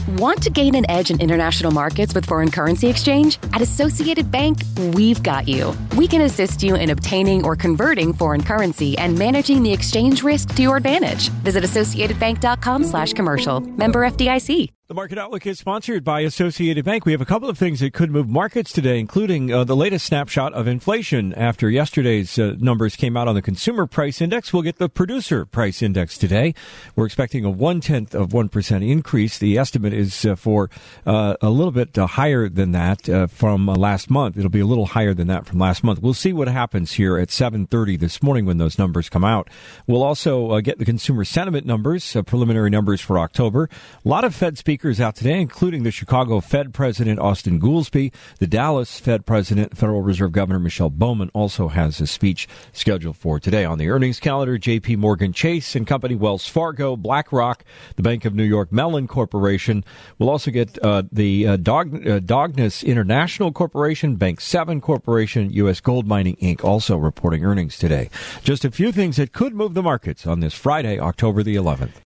Want to gain an edge in international markets with foreign currency exchange? At Associated Bank, we've got you. We can assist you in obtaining or converting foreign currency and managing the exchange risk to your advantage. Visit associatedbank.com/commercial. Member FDIC. The Market Outlook is sponsored by Associated Bank. We have a couple of things that could move markets today, including the latest snapshot of inflation. After yesterday's numbers came out on the consumer price index, we'll get the producer price index today. We're expecting a 0.1% increase. The estimate is for a little bit higher than that from last month. It'll be a little higher than that from last month. We'll see what happens here at 7:30 this morning when those numbers come out. We'll also get the consumer sentiment numbers, preliminary numbers for October. A lot of Fed speakers out today, including the Chicago Fed President Austin Goolsbee. The Dallas Fed President, Federal Reserve Governor Michelle Bowman, also has a speech scheduled for today. On the earnings calendar, J.P. Morgan Chase and Company, Wells Fargo, BlackRock, the Bank of New York Mellon Corporation. We'll also get the Dognes International Corporation, Bank 7 Corporation, U.S. Gold Mining, Inc. also reporting earnings today. Just a few things that could move the markets on this Friday, October the 11th.